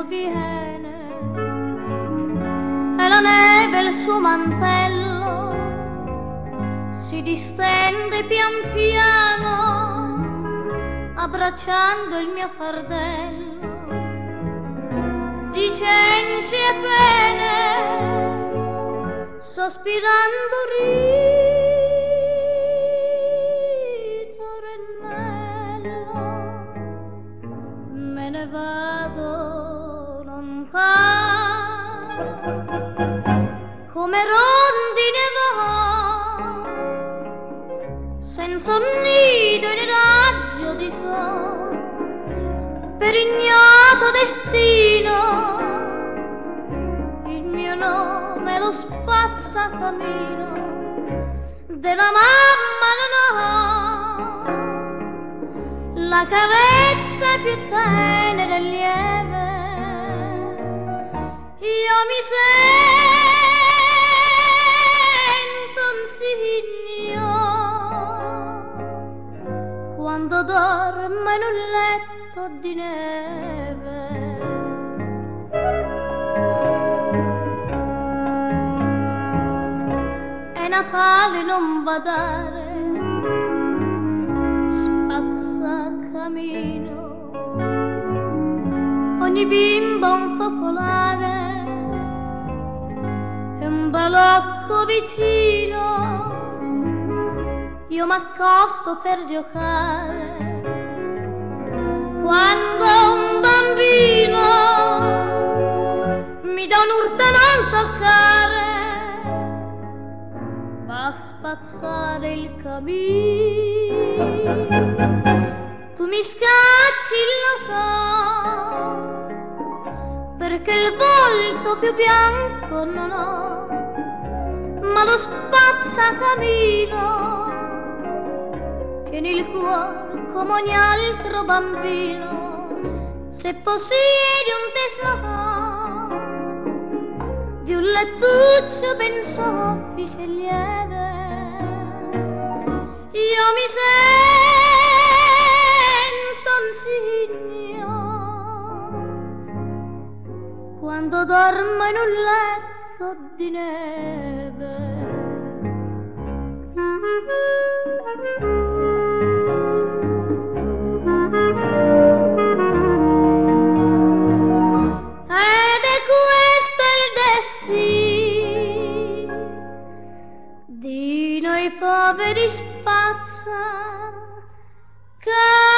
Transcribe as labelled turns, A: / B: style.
A: freddo viene e la neve il suo mantello si distende pian piano abbracciando il mio fardello, dicenci e pene, sospirando ritornello, me ne vado lontano come rondine va, senza un nido in raggio di sol, per ignoto destino. Il mio nome lo spazzacamino, della mamma non ho, la carezza è più tenera e lieve. Io mi sento un signo quando dormo in un letto di neve. È Natale, non badare, spazzacamino, ogni bimbo un focolare e un balocco vicino. Io m'accosto per giocare quando un bambino mi dà un'urta non toccare, va a spazzare il camino. Tu mi scacci, lo so, perché il volto più bianco non ho, ma lo spazzacamino che nel cuore come ogni altro bambino, se possiedi un tesoro di un lettuccio ben soffice e lieve, io mi sento un cigno quando dormo in un letto di neve. Ed è questo il destino di noi poveri spazzacamini.